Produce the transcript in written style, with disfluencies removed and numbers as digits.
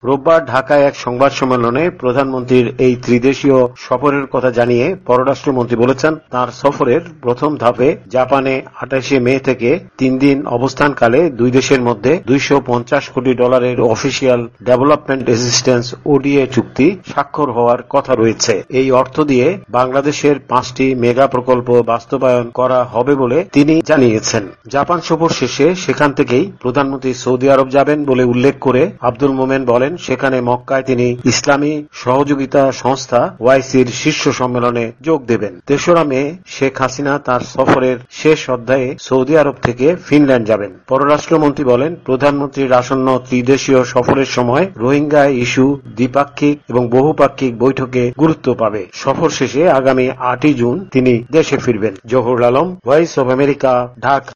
রোববার ঢাকায় এক সংবাদ সম্মেলনে প্রধানমন্ত্রীর এই ত্রিদেশীয় সফরের কথা জানিয়ে পররাষ্ট্রমন্ত্রী বলেছেন, তাঁর সফরের প্রথম ধাপে জাপানে 28 মে থেকে 3 দিন অবস্থানকালে দুই দেশের মধ্যে $250 কোটি অফিসিয়াল ডেভেলপমেন্ট অ্যাসিস্ট্যান্স ওডিএ চুক্তি স্বাক্ষর হওয়ার কথা রয়েছে। এই অর্থ দিয়ে বাংলাদেশের 5টি মেগা প্রকল্প বাস্তবায়ন করা হবে বলে তিনি জানিয়েছেন। জাপান সফর শেষে সেখান থেকেই প্রধানমন্ত্রী সৌদি আরব যাবেন বলে উল্লেখ করে আব্দুল মোমেন বলেন, সেখানে মক্কায় তিনি ইসলামী সহযোগিতা সংস্থা ওআইসির শীর্ষ সম্মেলনে যোগ দেবেন। 3রা মে শেখ হাসিনা তার সফরের শেষ অধ্যায়ে সৌদি আরব থেকে ফিনল্যান্ড যাবেন। পররাষ্ট্রমন্ত্রী বলেন, প্রধানমন্ত্রীর আসন্ন ত্রিদেশীয় সফরের সময় রোহিঙ্গা ইস্যু দ্বিপাক্ষিক এবং বহুপাক্ষিক বৈঠকে গুরুত্ব পাবে। সফর শেষে আগামী 8 জুন তিনি দেশে ফিরবেন। Zahurul Alam, Voice of America, Dhaka.